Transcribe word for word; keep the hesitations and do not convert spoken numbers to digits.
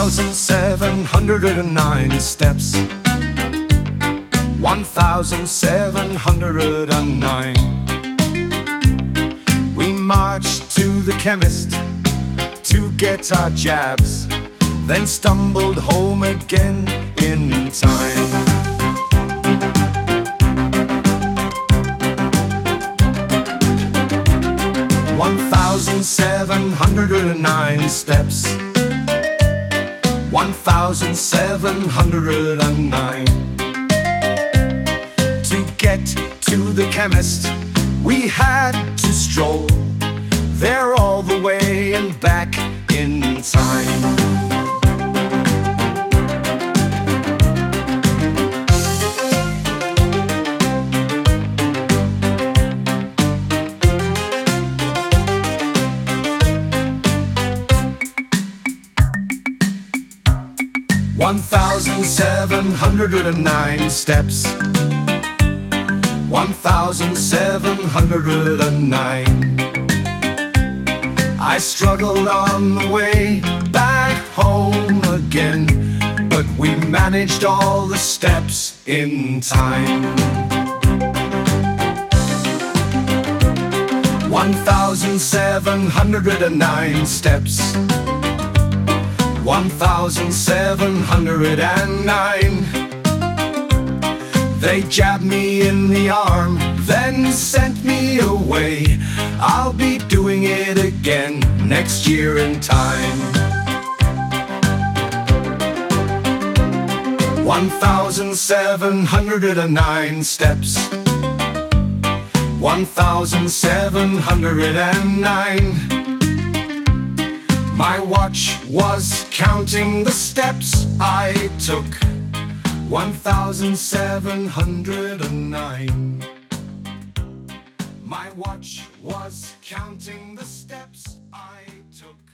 thousand seven hundred nine steps. One thousand seven hundred nine. We marched to the chemist to get our jabs, then stumbled home again in time. One thousand seven hundred nine steps. One thousand seven hundred nine. To get to the chemist, we had to stroll there all the way and back in time. One thousand seven hundred nine steps. One thousand seven hundred nine. I struggled on the way back home again, but we managed all the steps in time. One thousand seven hundred nine steps. One thousand seven hundred nine. They jabbed me in the arm, then sent me away. I'll be doing it again next year in time. One thousand seven hundred nine steps. One thousand seven hundred nine. My watch was counting the steps I took. One thousand seven hundred nine. My watch was counting the steps I took.